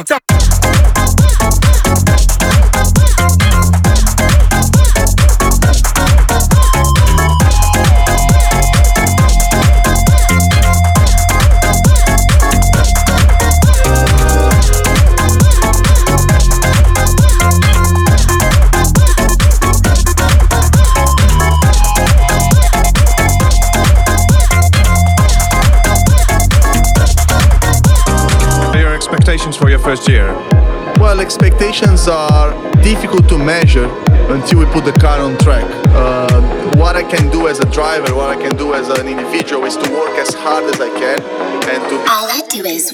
Tell for your first year? Well, expectations are difficult to measure until we put the car on track. What I can do as a driver, what I can do as an individual is to work as hard as I can and to... All I do is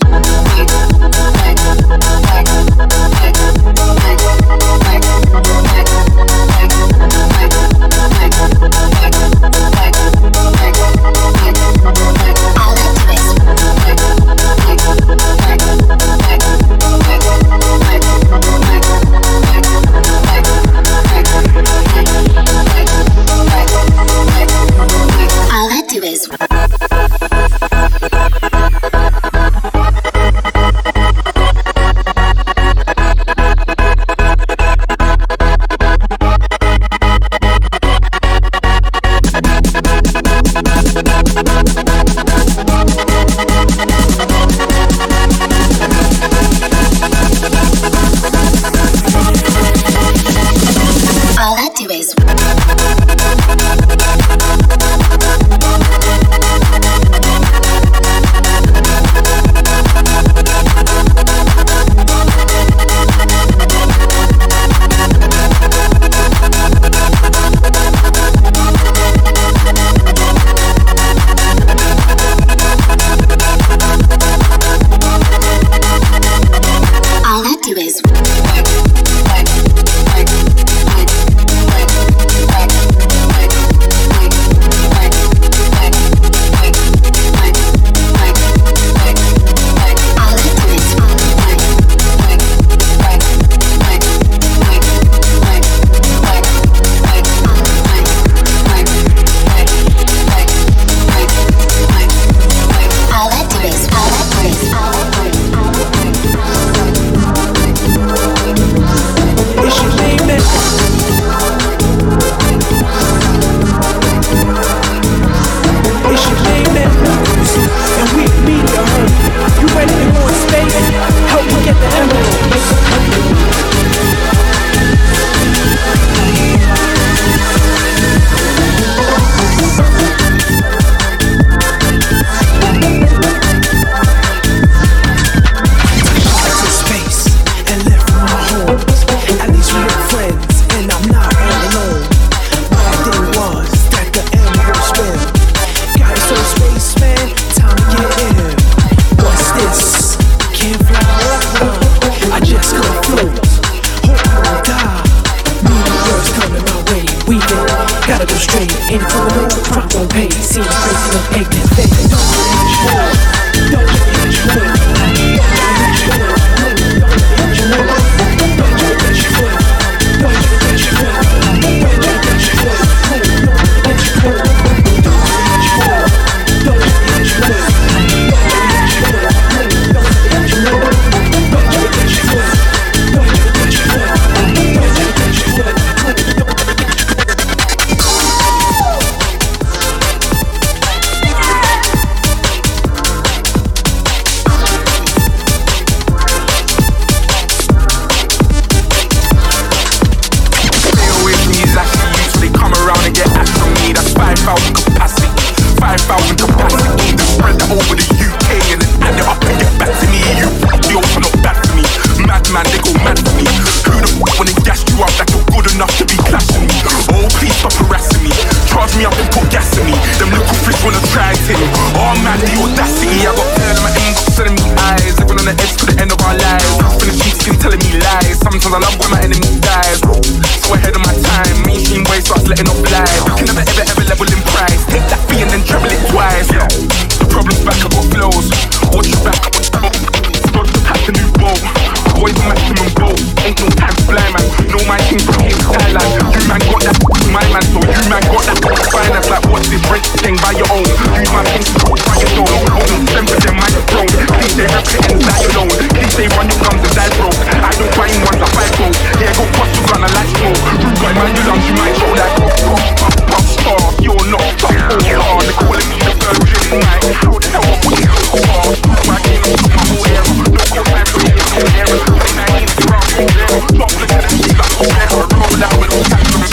Sometimes I love when my enemy dies. So ahead of my time, mainstream way starts letting off lies. You can never ever level in price. Take that fee and then treble it twice. The problem's back, I got flows. Watch your back, I got smoke. Start to pack the new boat. Boys maximum boat. Ain't no time to fly, man. No, my team's from Thailand. You man got that, my man. So you man got that finance. Like what's this rent thing by your own? Use my things to by your own. Hold on, 10% microphone. DJ representing that alone. say run your gums and die broke. I don't find ones I fight broke. Yeah, go bust your gun and light smoke. Rude boy, man, you lungs, you might show like you're not tough or hard. They're calling me the virgin night. How the hell would you go fast? I came up with my whole era. Don't go time for me in the era. 2019 is round from zero. Top of the tennis, she's like a better. Roll out with all kinds of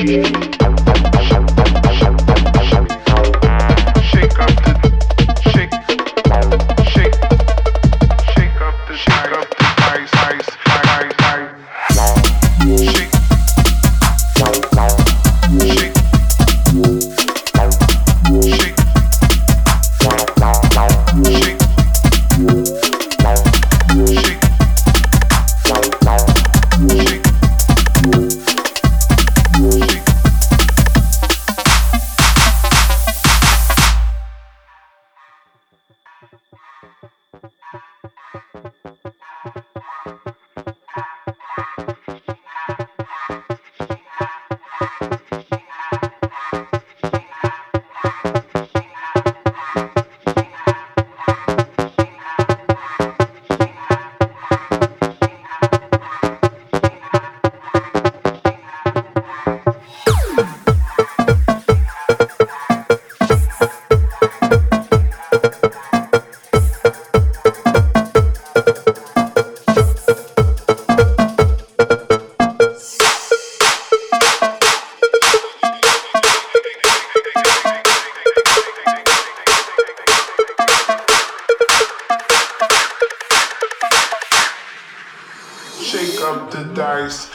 Shake up the dice.